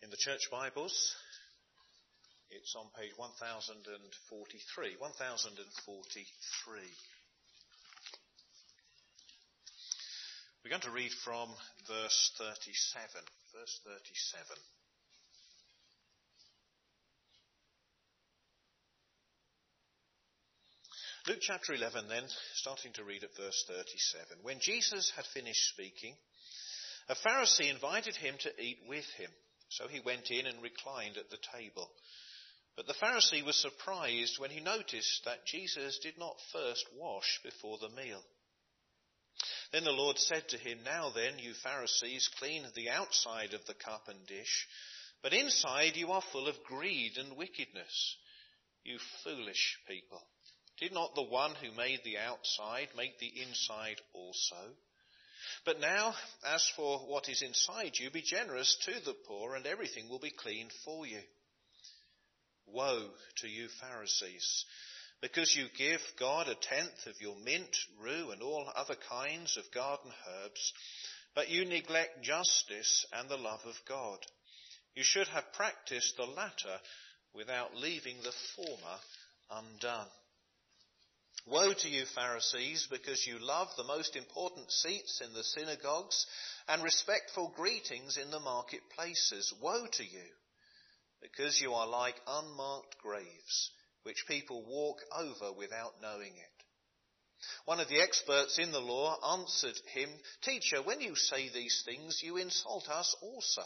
In the church Bibles, it's on page 1043. 1043. We're going to read from verse 37. Verse 37. Luke chapter 11 then, starting to read at verse 37. When Jesus had finished speaking, a Pharisee invited him to eat with him. So he went in and reclined at the table. But the Pharisee was surprised when he noticed that Jesus did not first wash before the meal. Then the Lord said to him, "Now then, you Pharisees, clean the outside of the cup and dish, but inside you are full of greed and wickedness. You foolish people. Did not the one who made the outside make the inside also? But now, as for what is inside you, be generous to the poor, and everything will be clean for you. Woe to you Pharisees, because you give God 1/10 of your mint, rue, and all other kinds of garden herbs, but you neglect justice and the love of God. You should have practiced the latter without leaving the former undone. Woe to you Pharisees, because you love the most important seats in the synagogues and respectful greetings in the marketplaces. Woe to you, because you are like unmarked graves, which people walk over without knowing it." One of the experts in the law answered him, "Teacher, when you say these things, you insult us also."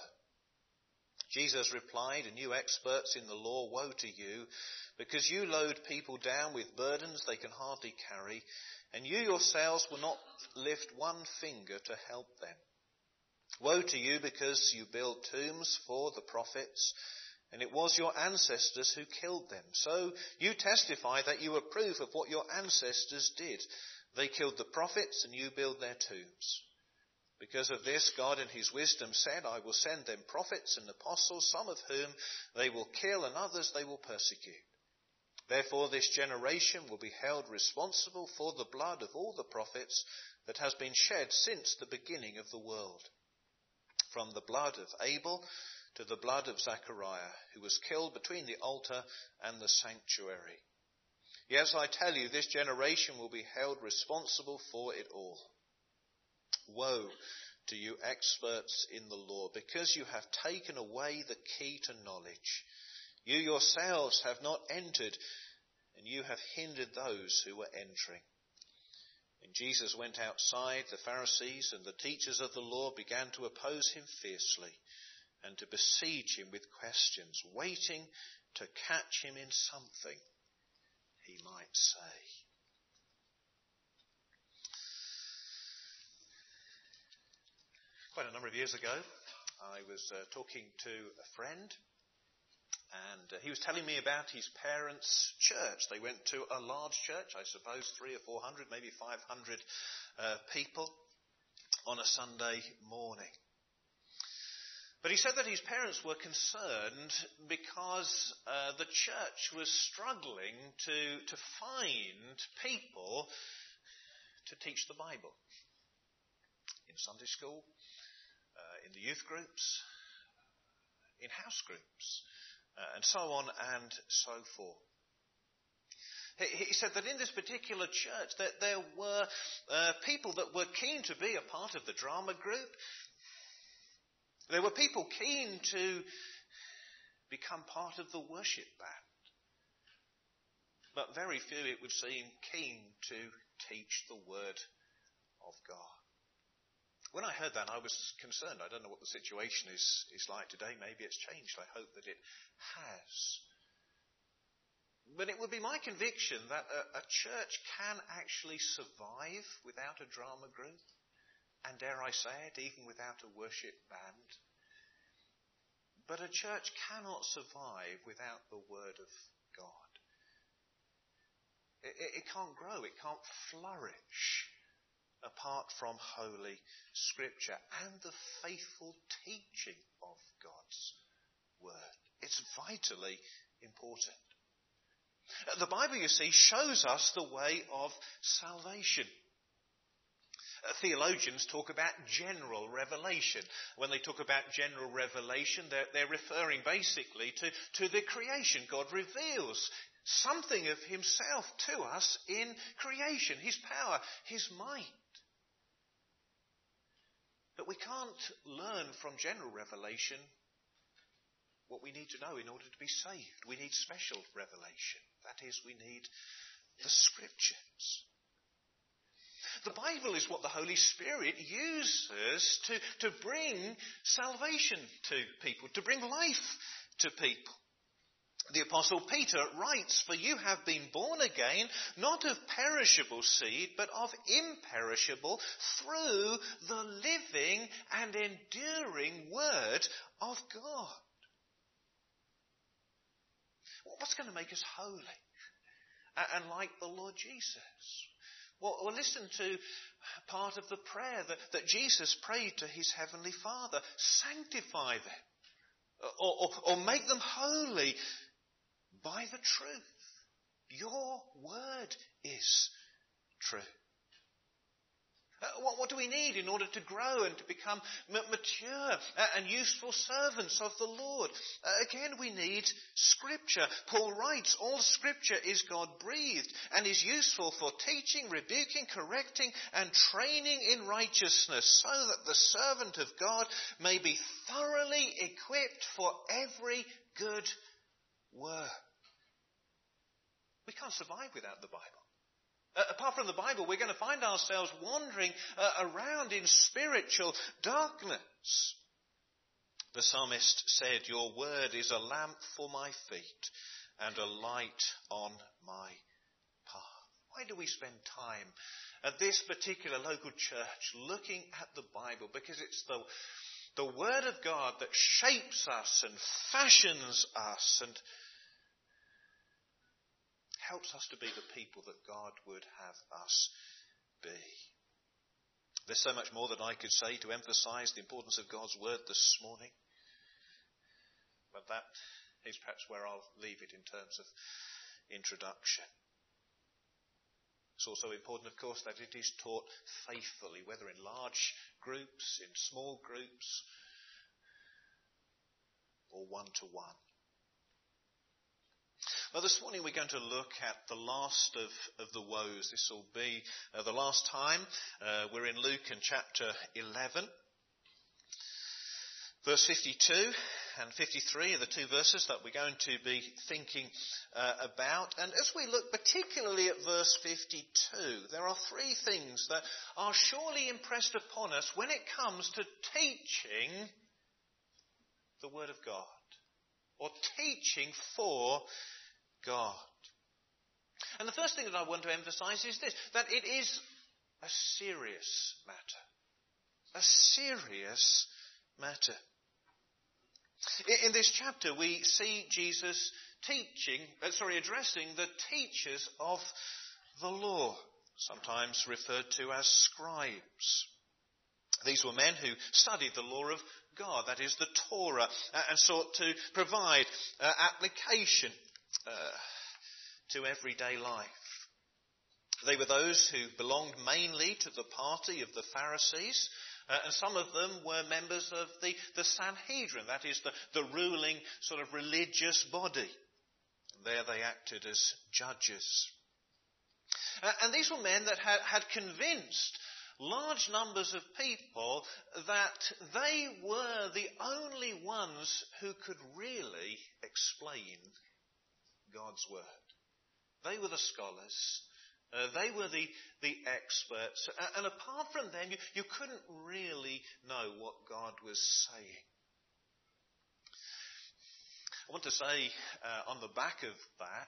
Jesus replied, "And you experts in the law, woe to you, because you load people down with burdens they can hardly carry, and you yourselves will not lift one finger to help them. Woe to you, because you build tombs for the prophets, and it was your ancestors who killed them. So you testify that you approve of what your ancestors did. They killed the prophets, and you build their tombs. Because of this, God in his wisdom said, I will send them prophets and apostles, some of whom they will kill and others they will persecute. Therefore this generation will be held responsible for the blood of all the prophets that has been shed since the beginning of the world, from the blood of Abel to the blood of Zachariah, who was killed between the altar and the sanctuary. Yes, I tell you, this generation will be held responsible for it all. Woe to you experts in the law, because you have taken away the key to knowledge. You yourselves have not entered, and you have hindered those who were entering." When Jesus went outside, the Pharisees and the teachers of the law began to oppose him fiercely and to besiege him with questions, waiting to catch him in something he might say. Quite a number of years ago, I was talking to a friend, and he was telling me about his parents' church. They went to a large church, I suppose 300 or 400, maybe 500 people on a Sunday morning. But he said that his parents were concerned because the church was struggling to find people to teach the Bible in Sunday school, in the youth groups, in house groups, and so on and so forth. He said that in this particular church that there were people that were keen to be a part of the drama group. There were people keen to become part of the worship band. But very few, it would seem, keen to teach the Word of God. When I heard that, I was concerned. I don't know what the situation is like today. Maybe it's changed. I hope that it has. But it would be my conviction that a church can actually survive without a drama group, and dare I say it, even without a worship band. But a church cannot survive without the Word of God. It can't grow, it can't flourish apart from Holy Scripture and the faithful teaching of God's Word. It's vitally important. The Bible, you see, shows us the way of salvation. Theologians talk about general revelation. When they talk about general revelation, they're referring basically to the creation. God reveals something of himself to us in creation, his power, his might. But we can't learn from general revelation what we need to know in order to be saved. We need special revelation. That is, we need the Scriptures. The Bible is what the Holy Spirit uses to bring salvation to people, to bring life to people. The Apostle Peter writes, "For you have been born again, not of perishable seed, but of imperishable, through the living and enduring Word of God." What's going to make us holy and like the Lord Jesus? Well, listen to part of the prayer that Jesus prayed to his heavenly Father. Sanctify them, or make them holy by the truth. Your word is true. What do we need in order to grow and to become mature and useful servants of the Lord? Again, we need Scripture. Paul writes, "All Scripture is God-breathed and is useful for teaching, rebuking, correcting, and training in righteousness, so that the servant of God may be thoroughly equipped for every good work." We can't survive without the Bible. Apart from the Bible, we're going to find ourselves wandering around in spiritual darkness. The psalmist said, "Your word is a lamp for my feet and a light on my path." Why do we spend time at this particular local church looking at the Bible? Because it's the Word of God that shapes us and fashions us and helps us to be the people that God would have us be. There's so much more that I could say to emphasize the importance of God's word this morning, but that is perhaps where I'll leave it in terms of introduction. It's also important, of course, that it is taught faithfully, whether in large groups, in small groups, or one-to-one. Well, this morning we're going to look at the last of the woes. This will be the last time. We're in Luke in chapter 11. Verse 52 and 53 are the two verses that we're going to be thinking about. And as we look particularly at verse 52, there are three things that are surely impressed upon us when it comes to teaching the Word of God, or teaching for God. And the first thing that I want to emphasize is this, that it is a serious matter. A serious matter. In this chapter we see Jesus addressing the teachers of the law, sometimes referred to as scribes. These were men who studied the law of God, that is the Torah, and sought to provide application to everyday life. They were those who belonged mainly to the party of the Pharisees, and some of them were members of the Sanhedrin, that is the ruling sort of religious body. There they acted as judges. And these were men that had convinced large numbers of people that they were the only ones who could really explain God's word. They were the scholars. They were the experts. And apart from them, you couldn't really know what God was saying. I want to say on the back of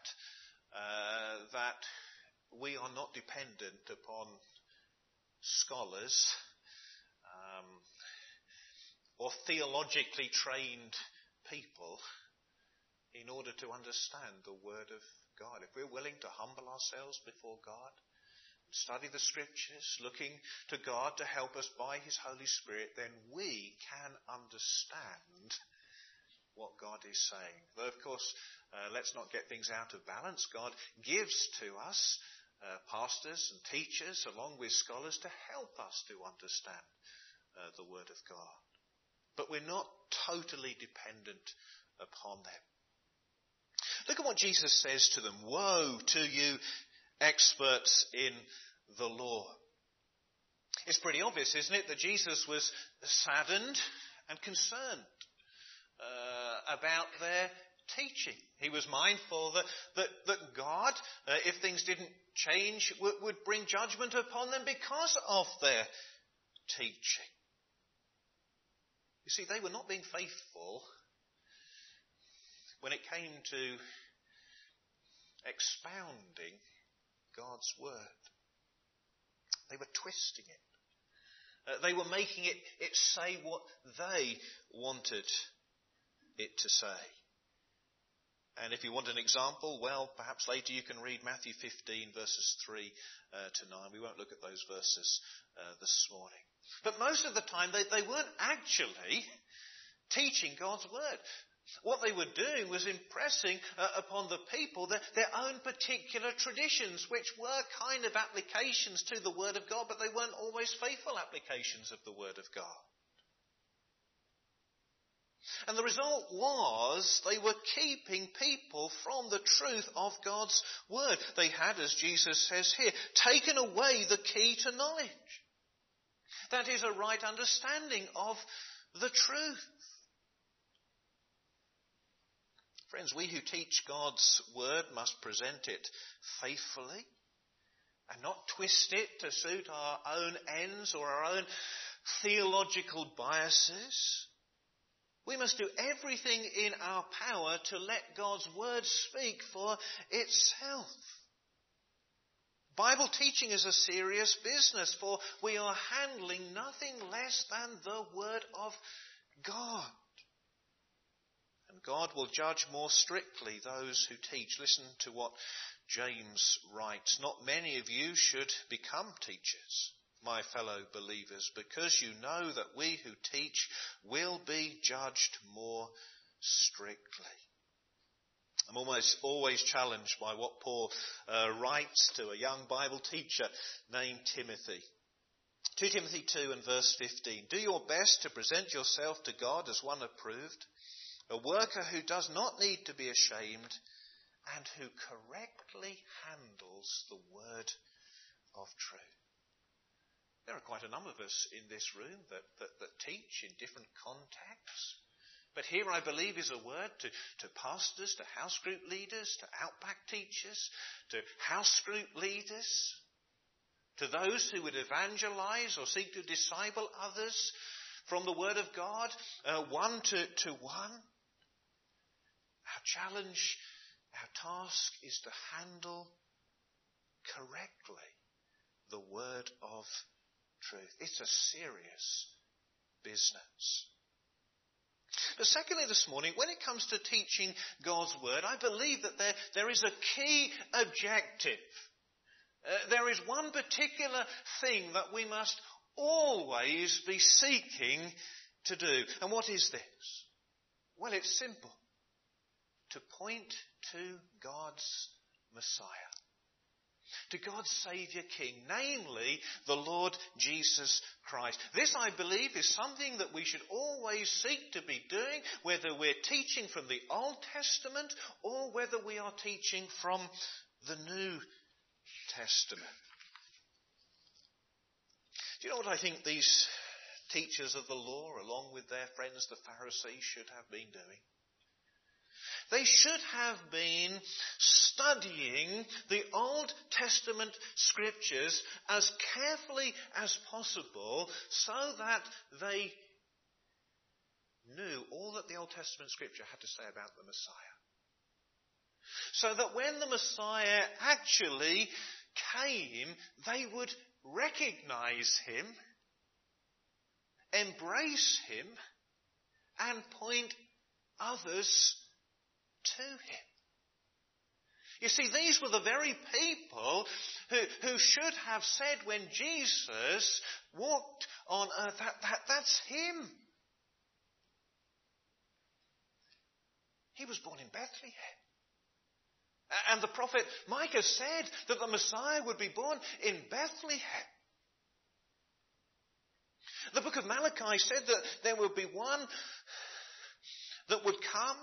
that we are not dependent upon scholars or theologically trained people in order to understand the Word of God. If we're willing to humble ourselves before God, study the Scriptures, looking to God to help us by His Holy Spirit, then we can understand what God is saying. Though, of course, let's not get things out of balance. God gives to us pastors and teachers along with scholars to help us to understand the Word of God. But we're not totally dependent upon them. Look at what Jesus says to them. Woe to you, experts in the law. It's pretty obvious, isn't it, that Jesus was saddened and concerned about their teaching. He was mindful that God, if things didn't change, would bring judgment upon them because of their teaching. You see, they were not being faithful when it came to expounding God's word. They were twisting it. They were making it say what they wanted it to say. And if you want an example, well, perhaps later you can read Matthew 15 verses 3 to 9. We won't look at those verses this morning. But most of the time they weren't actually teaching God's word. What they were doing was impressing upon the people their own particular traditions, which were kind of applications to the Word of God, but they weren't always faithful applications of the Word of God. And the result was they were keeping people from the truth of God's Word. They had, as Jesus says here, taken away the key to knowledge. That is a right understanding of the truth. Friends, we who teach God's word must present it faithfully and not twist it to suit our own ends or our own theological biases. We must do everything in our power to let God's word speak for itself. Bible teaching is a serious business, for we are handling nothing less than the word of God. And God will judge more strictly those who teach. Listen to what James writes. Not many of you should become teachers, my fellow believers, because you know that we who teach will be judged more strictly. I'm almost always challenged by what Paul writes to a young Bible teacher named Timothy. 2 Timothy 2 and verse 15. Do your best to present yourself to God as one approved, a worker who does not need to be ashamed and who correctly handles the word of truth. There are quite a number of us in this room that teach in different contexts. But here I believe is a word to pastors, to house group leaders, to outback teachers, to house group leaders, to those who would evangelize or seek to disciple others from the word of God, one to one. Our challenge, our task is to handle correctly the word of truth. It's a serious business. But secondly this morning, when it comes to teaching God's word, I believe that there is a key objective. There is one particular thing that we must always be seeking to do. And what is this? Well, it's simple. To point to God's Messiah. To God's Saviour King, namely the Lord Jesus Christ. This, I believe, is something that we should always seek to be doing, whether we're teaching from the Old Testament or whether we are teaching from the New Testament. Do you know what I think these teachers of the law, along with their friends the Pharisees, should have been doing? They should have been studying the Old Testament scriptures as carefully as possible so that they knew all that the Old Testament scripture had to say about the Messiah. So that when the Messiah actually came, they would recognize him, embrace him, and point others to him. You see, these were the very people who should have said when Jesus walked on earth, that's him. He was born in Bethlehem. And the prophet Micah said that the Messiah would be born in Bethlehem. The book of Malachi said that there would be one that would come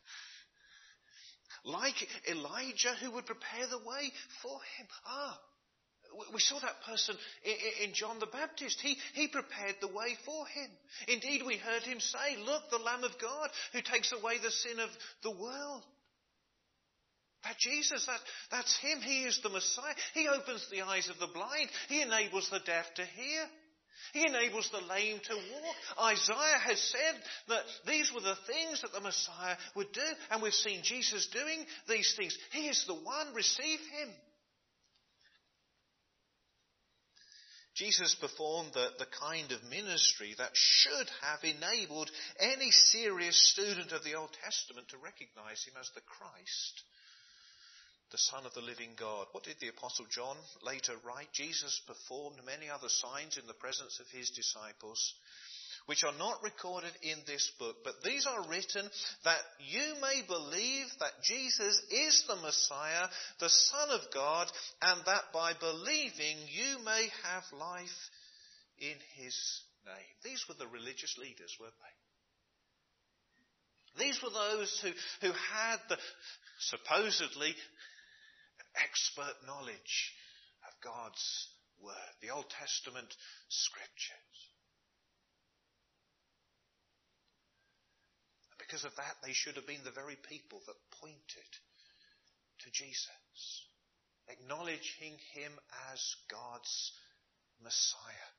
like Elijah who would prepare the way for him. We saw that person in John the Baptist. He prepared the way for him. Indeed, we heard him say, "Look, the Lamb of God who takes away the sin of the world." That Jesus, that's him. He is the Messiah. He opens the eyes of the blind. He enables the deaf to hear. He enables the lame to walk. Isaiah has said that these were the things that the Messiah would do. And we've seen Jesus doing these things. He is the one. Receive him. Jesus performed the kind of ministry that should have enabled any serious student of the Old Testament to recognize him as the Christ, the Son of the living God. What did the Apostle John later write? Jesus performed many other signs in the presence of his disciples, which are not recorded in this book, but these are written that you may believe that Jesus is the Messiah, the Son of God, and that by believing you may have life in his name. These were the religious leaders, weren't they? These were those who had the supposedly expert knowledge of God's Word, the Old Testament Scriptures. And because of that, they should have been the very people that pointed to Jesus, acknowledging him as God's Messiah.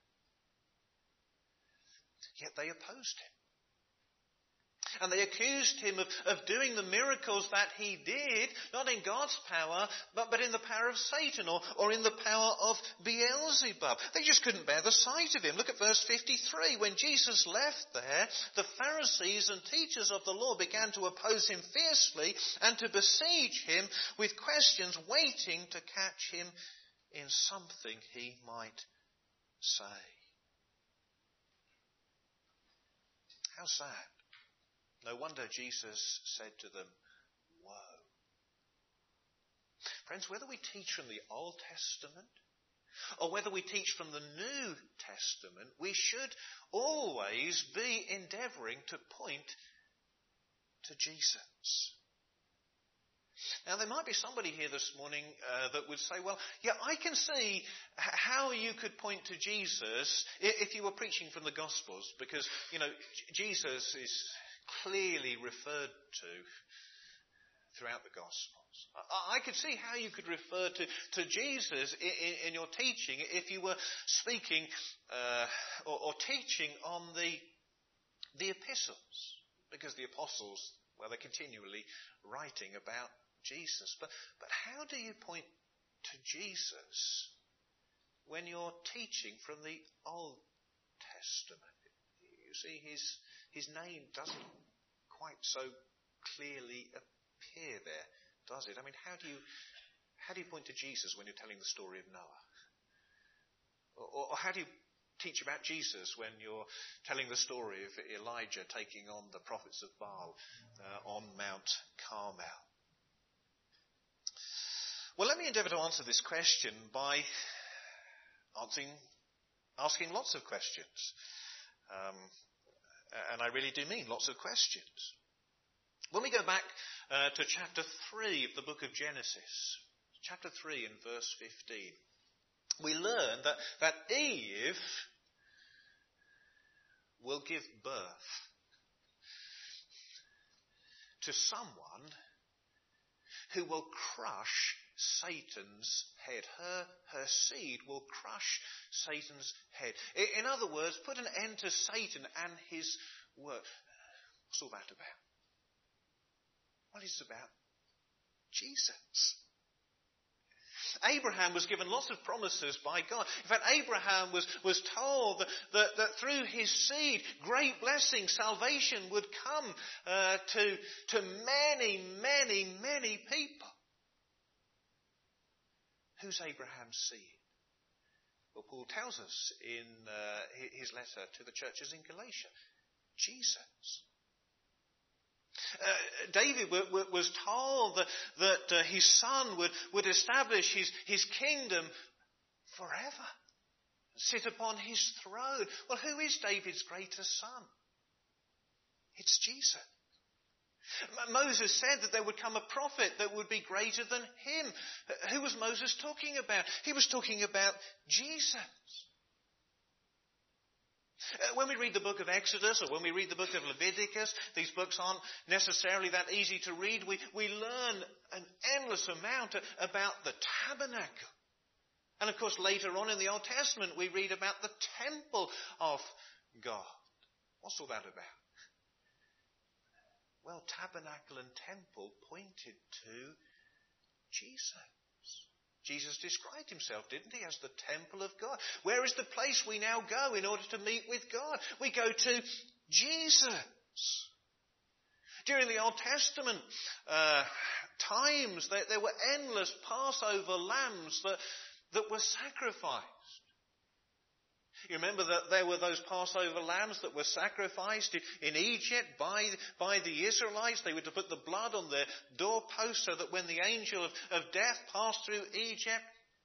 Yet they opposed him. And they accused him of doing the miracles that he did, not in God's power, but in the power of Satan or in the power of Beelzebub. They just couldn't bear the sight of him. Look at verse 53. When Jesus left there, the Pharisees and teachers of the law began to oppose him fiercely and to besiege him with questions, waiting to catch him in something he might say. How sad. No wonder Jesus said to them, "Woe." Friends, whether we teach from the Old Testament or whether we teach from the New Testament, we should always be endeavouring to point to Jesus. Now, there might be somebody here this morning that would say, well, yeah, I can see how you could point to Jesus if you were preaching from the Gospels, because, Jesus is clearly referred to throughout the Gospels. I could see how you could refer to Jesus in your teaching if you were speaking or teaching on the epistles, because the apostles, well, they're continually writing about Jesus. But how do you point to Jesus when you're teaching from the Old Testament? You see, his name doesn't quite so clearly appear there, does it? I mean, how do you point to Jesus when you're telling the story of Noah? Or how do you teach about Jesus when you're telling the story of Elijah taking on the prophets of Baal on Mount Carmel? Well, let me endeavour to answer this question by asking lots of questions. And I really do mean lots of questions. When we go back to chapter 3 of the book of Genesis, chapter 3 and verse 15, we learn that Eve will give birth to someone who will crush Satan's head. Her seed will crush Satan's head. In other words, put an end to Satan and his work. What's all that about? Well, it's about Jesus. Abraham was given lots of promises by God. In fact, Abraham was told that through his seed, great blessing, salvation would come to many, many, many people. Who's Abraham's seed? Well, Paul tells us in his letter to the churches in Galatia, Jesus. David was told that his son would establish his kingdom forever, sit upon his throne. Well, who is David's greatest son? It's Jesus. Moses said that there would come a prophet that would be greater than him. Who was Moses talking about? He was talking about Jesus. When we read the book of Exodus or when we read the book of Leviticus, these books aren't necessarily that easy to read. We learn an endless amount about the tabernacle. And of course, later on in the Old Testament, we read about the temple of God. What's all that about? Well, tabernacle and temple pointed to Jesus. Jesus described himself, didn't he, as the temple of God. Where is the place we now go in order to meet with God? We go to Jesus. During the Old Testament times, there were endless Passover lambs that were sacrificed. You remember that there were those Passover lambs that were sacrificed in Egypt by the Israelites. They were to put the blood on their doorposts so that when the angel of death passed through Egypt,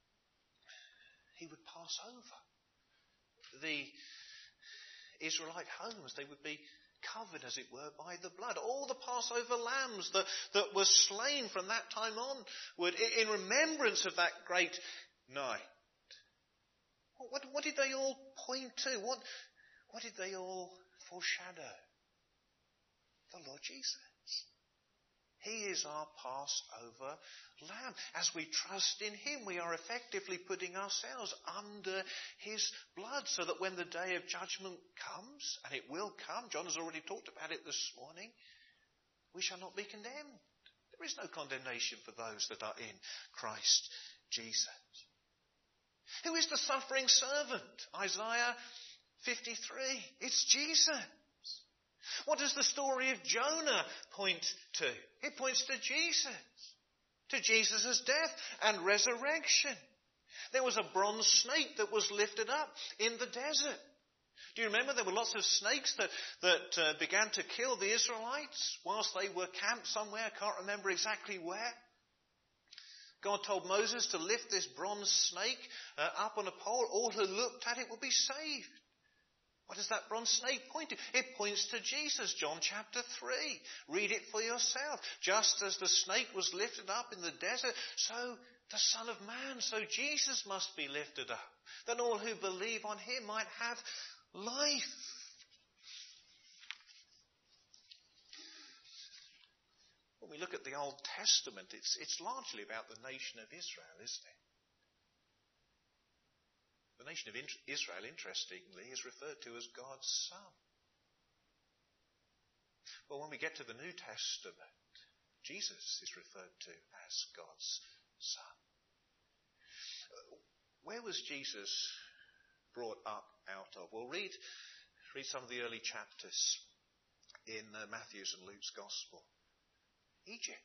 he would pass over the Israelite homes. They would be covered, as it were, by the blood. All the Passover lambs that were slain from that time onward in remembrance of that great night. What did they all point to? What did they all foreshadow? The Lord Jesus. He is our Passover lamb. As we trust in him, we are effectively putting ourselves under his blood so that when the day of judgment comes, and it will come, John has already talked about it this morning, we shall not be condemned. There is no condemnation for those that are in Christ Jesus. Who is the suffering servant? Isaiah 53. It's Jesus. What does the story of Jonah point to? It points to Jesus. To Jesus' death and resurrection. There was a bronze snake that was lifted up in the desert. Do you remember there were lots of snakes that began to kill the Israelites whilst they were camped somewhere? I can't remember exactly where. God told Moses to lift this bronze snake up on a pole. All who looked at it would be saved. What does that bronze snake point to? It points to Jesus, John chapter 3. Read it for yourself. Just as the snake was lifted up in the desert, so the Son of Man, so Jesus must be lifted up, that all who believe on him might have life. When we look at the Old Testament, it's largely about the nation of Israel, isn't it? The nation of Israel, interestingly, is referred to as God's son. Well, when we get to the New Testament, Jesus is referred to as God's son. Where was Jesus brought up out of? Well, read some of the early chapters in Matthew's and Luke's Gospel. Egypt.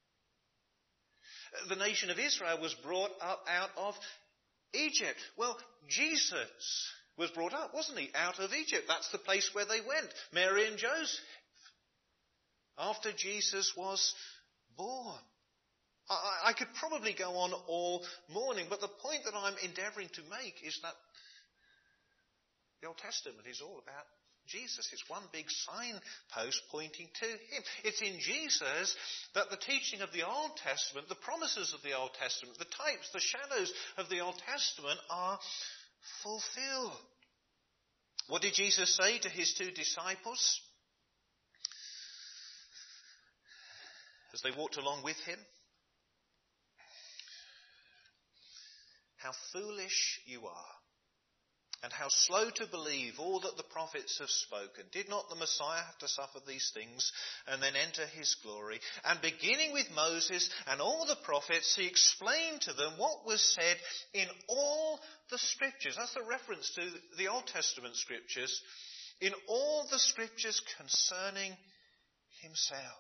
The nation of Israel was brought up out of Egypt. Well, Jesus was brought up, wasn't he, out of Egypt? That's the place where they went, Mary and Joseph, after Jesus was born. I could probably go on all morning, but the point that I'm endeavouring to make is that the Old Testament is all about Jesus. It's one big signpost pointing to him. It's in Jesus that the teaching of the Old Testament, the promises of the Old Testament, the types, the shadows of the Old Testament are fulfilled. What did Jesus say to his two disciples as they walked along with him? How foolish you are, and how slow to believe all that the prophets have spoken. Did not the Messiah have to suffer these things and then enter his glory? And beginning with Moses and all the prophets, he explained to them what was said in all the scriptures. That's a reference to the Old Testament scriptures. In all the scriptures concerning himself.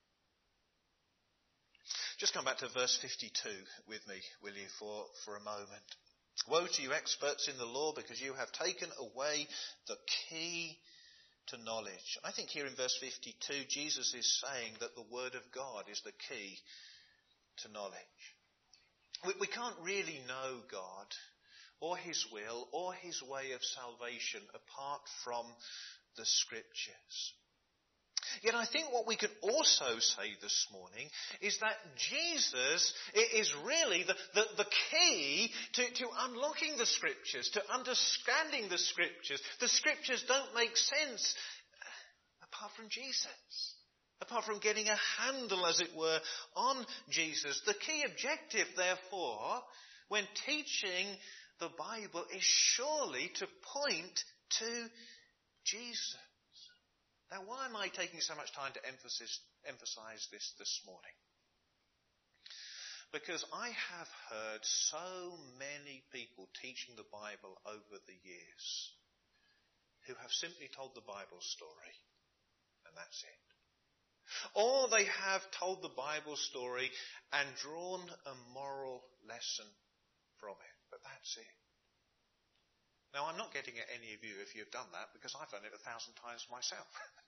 Just come back to verse 52 with me, will you, for a moment. Woe to you experts in the law, because you have taken away the key to knowledge. I think here in verse 52, Jesus is saying that the Word of God is the key to knowledge. We can't really know God or His will or His way of salvation apart from the Scriptures. Yet I think what we could also say this morning is that Jesus is really the key to unlocking the Scriptures, to understanding the Scriptures. The Scriptures don't make sense apart from Jesus, apart from getting a handle, as it were, on Jesus. The key objective, therefore, when teaching the Bible is surely to point to Jesus. Now, why am I taking so much time to emphasize this morning? Because I have heard so many people teaching the Bible over the years who have simply told the Bible story, and that's it. Or they have told the Bible story and drawn a moral lesson from it, but that's it. Now, I'm not getting at any of you if you've done that, because I've done it 1,000 times myself.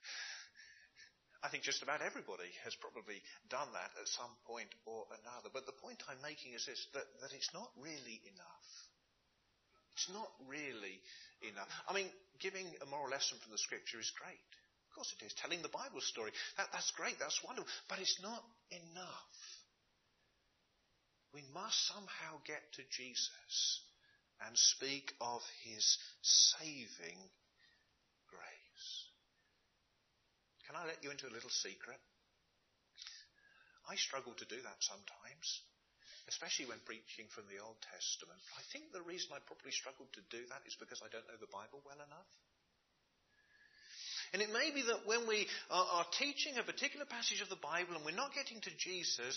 I think just about everybody has probably done that at some point or another. But the point I'm making is this, that it's not really enough. It's not really enough. I mean, giving a moral lesson from the Scripture is great. Of course it is. Telling the Bible story, that's great, that's wonderful. But it's not enough. We must somehow get to Jesus and speak of His saving grace. Can I let you into a little secret? I struggle to do that sometimes, especially when preaching from the Old Testament. I think the reason I probably struggle to do that is because I don't know the Bible well enough. And it may be that when we are teaching a particular passage of the Bible and we're not getting to Jesus,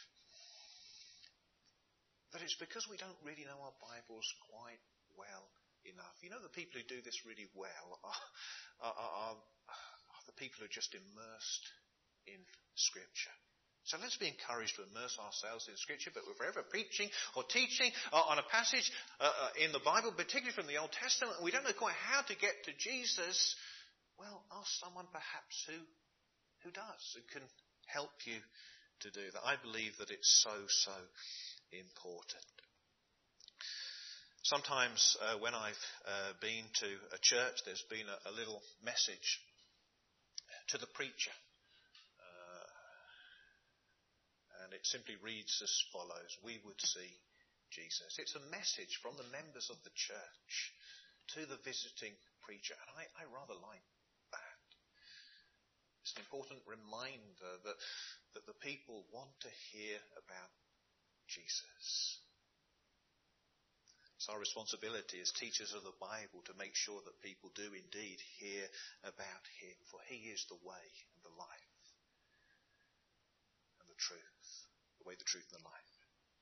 that it's because we don't really know our Bibles quite well enough. You know, the people who do this really well are the people who are just immersed in Scripture. So let's be encouraged to immerse ourselves in Scripture, but if we're ever preaching or teaching on a passage in the Bible, particularly from the Old Testament, and we don't know quite how to get to Jesus, well, ask someone perhaps who does, who can help you to do that. I believe that it's so important. Sometimes when I've been to a church, there's been a little message to the preacher. And it simply reads as follows: we would see Jesus. It's a message from the members of the church to the visiting preacher. And I rather like that. It's an important reminder that the people want to hear about Jesus. It's our responsibility as teachers of the Bible to make sure that people do indeed hear about Him, for He is the way and the life and the truth. The way, the truth and the life.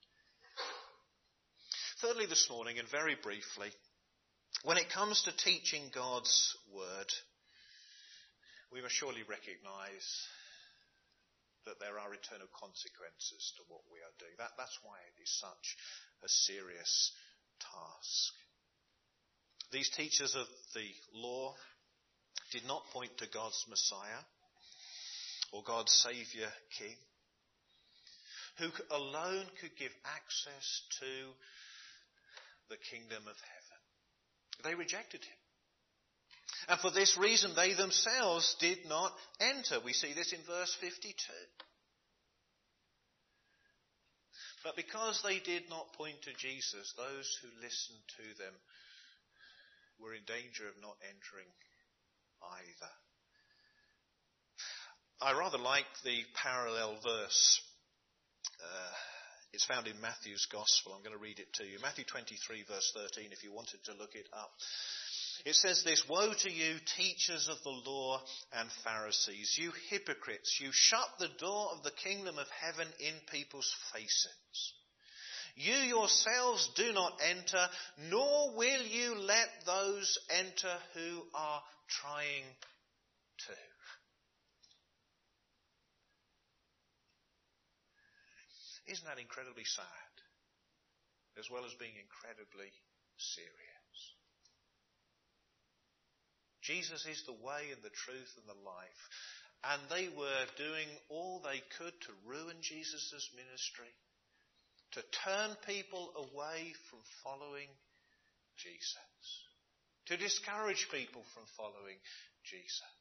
Thirdly this morning, and very briefly, when it comes to teaching God's Word, we must surely recognise that there are eternal consequences to what we are doing. That's why it is such a serious task. These teachers of the law did not point to God's Messiah or God's Saviour King, who alone could give access to the kingdom of heaven. They rejected Him. And for this reason, they themselves did not enter. We see this in verse 52. But because they did not point to Jesus, those who listened to them were in danger of not entering either. I rather like the parallel verse. It's found in Matthew's Gospel. I'm going to read it to you. Matthew 23, verse 13, if you wanted to look it up. It says this: woe to you, teachers of the law and Pharisees, you hypocrites! You shut the door of the kingdom of heaven in people's faces. You yourselves do not enter, nor will you let those enter who are trying to. Isn't that incredibly sad, as well as being incredibly serious? Jesus is the way and the truth and the life. And they were doing all they could to ruin Jesus' ministry, to turn people away from following Jesus, to discourage people from following Jesus.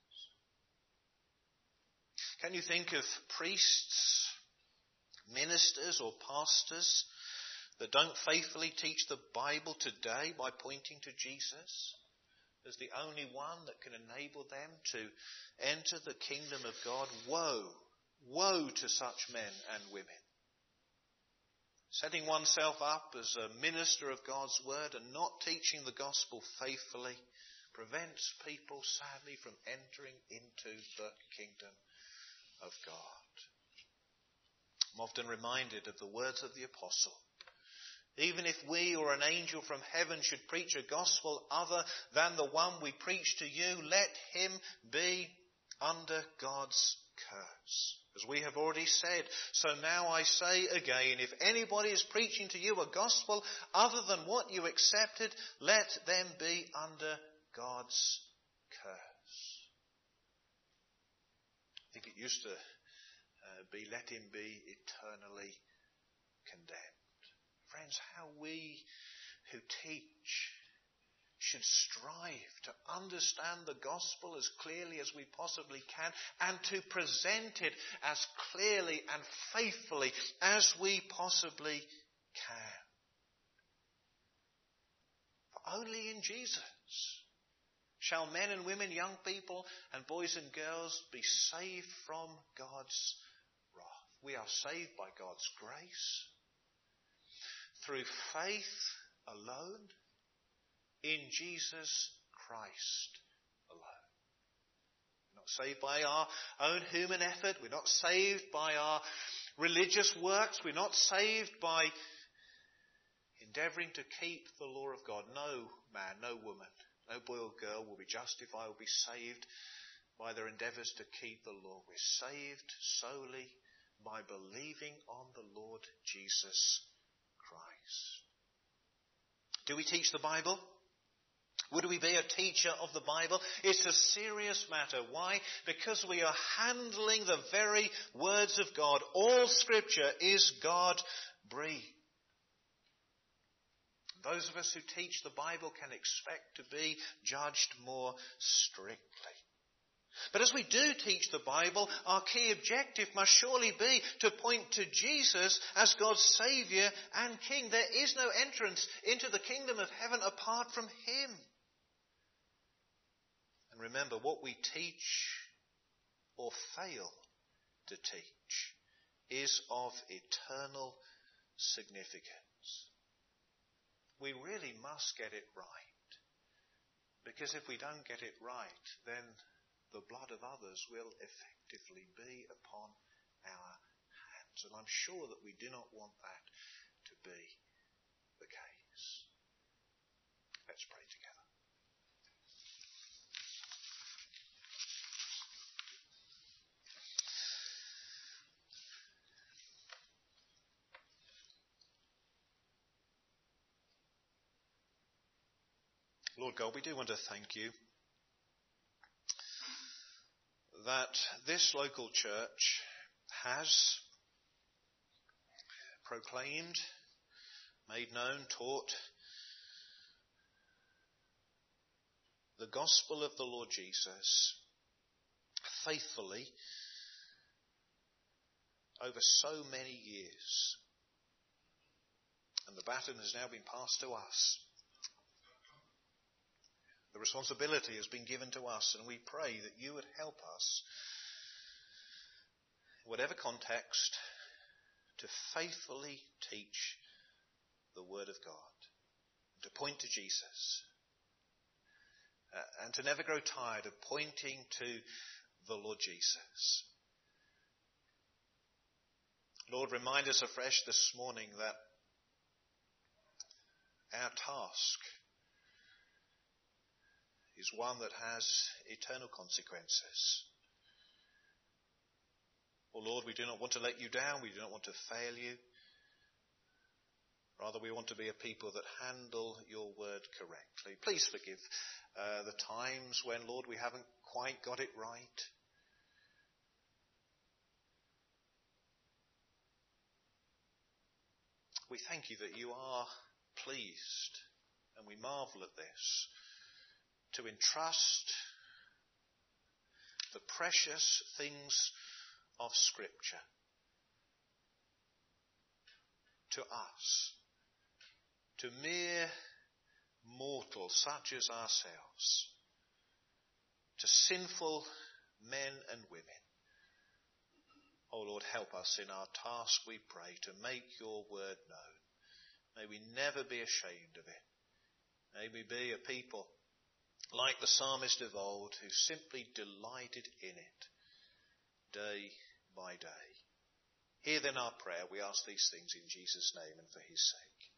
Can you think of priests, ministers or pastors that don't faithfully teach the Bible today by pointing to Jesus as the only one that can enable them to enter the kingdom of God? Woe, woe to such men and women. Setting oneself up as a minister of God's word and not teaching the gospel faithfully prevents people, sadly, from entering into the kingdom of God. I'm often reminded of the words of the apostle. Even if we or an angel from heaven should preach a gospel other than the one we preach to you, let him be under God's curse. As we have already said, so now I say again, if anybody is preaching to you a gospel other than what you accepted, let them be under God's curse. I think it used to be, let him be eternally condemned. Friends, how we who teach should strive to understand the gospel as clearly as we possibly can and to present it as clearly and faithfully as we possibly can. For only in Jesus shall men and women, young people and boys and girls be saved from God's wrath. We are saved by God's grace through faith alone in Jesus Christ alone. We're not saved by our own human effort. We're not saved by our religious works. We're not saved by endeavouring to keep the law of God. No man, no woman, no boy or girl will be justified, will be saved by their endeavours to keep the law. We're saved solely by believing on the Lord Jesus Christ. Do we teach the Bible? Would we be a teacher of the Bible? It's a serious matter. Why? Because we are handling the very words of God. All Scripture is God-breathed. Those of us who teach the Bible can expect to be judged more strictly. But as we do teach the Bible, our key objective must surely be to point to Jesus as God's Saviour and King. There is no entrance into the kingdom of heaven apart from Him. And remember, what we teach or fail to teach is of eternal significance. We really must get it right. Because if we don't get it right, then the blood of others will effectively be upon our hands. And I'm sure that we do not want that to be the case. Let's pray together. Lord God, we do want to thank you that this local church has proclaimed, made known, taught the gospel of the Lord Jesus faithfully over so many years. And the baton has now been passed to us. The responsibility has been given to us, and we pray that you would help us, in whatever context, to faithfully teach the Word of God, to point to Jesus, and to never grow tired of pointing to the Lord Jesus. Lord, remind us afresh this morning that our task is one that has eternal consequences. Oh Lord, we do not want to let you down. We do not want to fail you. Rather, we want to be a people that handle your word correctly. Please forgive the times when, Lord, we haven't quite got it right. We thank you that you are pleased, and we marvel at this, to entrust the precious things of Scripture to us, to mere mortals such as ourselves, to sinful men and women. Oh Lord, help us in our task, we pray, to make your word known. May we never be ashamed of it. May we be a people like the psalmist of old, who simply delighted in it day by day. Hear then our prayer. We ask these things in Jesus' name and for his sake.